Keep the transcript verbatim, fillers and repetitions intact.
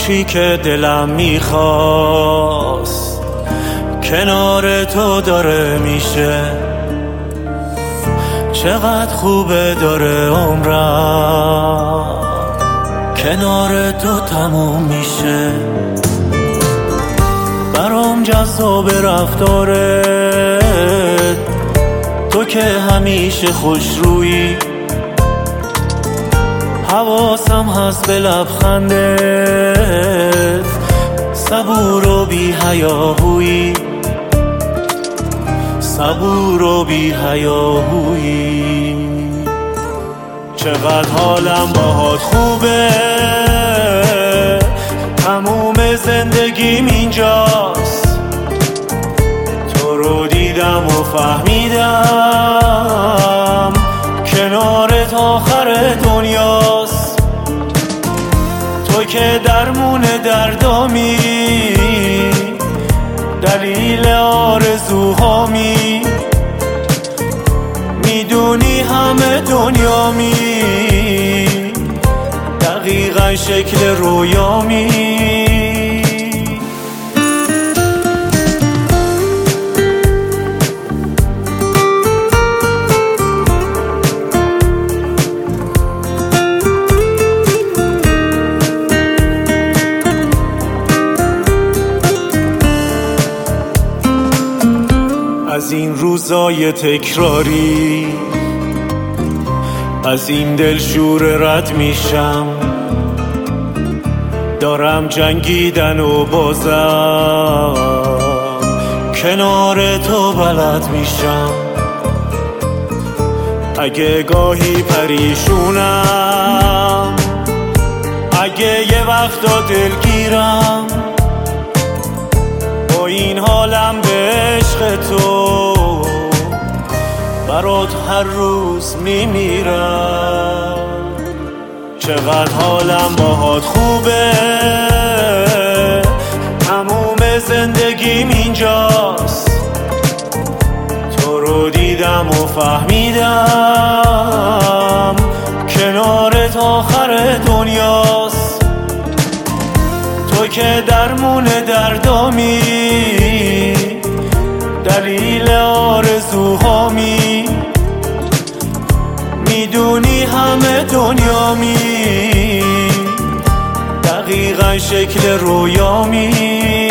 چی که دلم میخواست کنار تو داره میشه. چقدر خوبه داره عمرم کنار تو تموم میشه. برام جذاب رفتارت، تو که همیشه خوش رویی. حواسم هست به لبخندت، صبور و بی حیاهویی، صبور و بی حیاهویی. چقدر حالم باهات خوبه، تموم زندگیم اینجاست. تو رو دیدم و فهمیدم کنارت آخر دنیاست. تو که درمون دردامی، دلیل آرزوهامی، میدونی همه دنیامی، دقیقا شکل رویامی. از این روزای تکراری، از این دلشور رد میشم. دارم جنگیدن و بازم کنار تو بلد میشم. اگه گاهی پریشونم، اگه یه وقتا دلگیرم، با این حالم به عشق تو برات هر روز میمیرم. چقدر حالم باهات خوبه، تموم زندگیم اینجاست. تو رو دیدم و فهمیدم کنارت آخر دنیاست. تو که درمون دردامی، دلیل آرزوهامی، میدونی همه دنیامی، دقیقا شکل رویامی.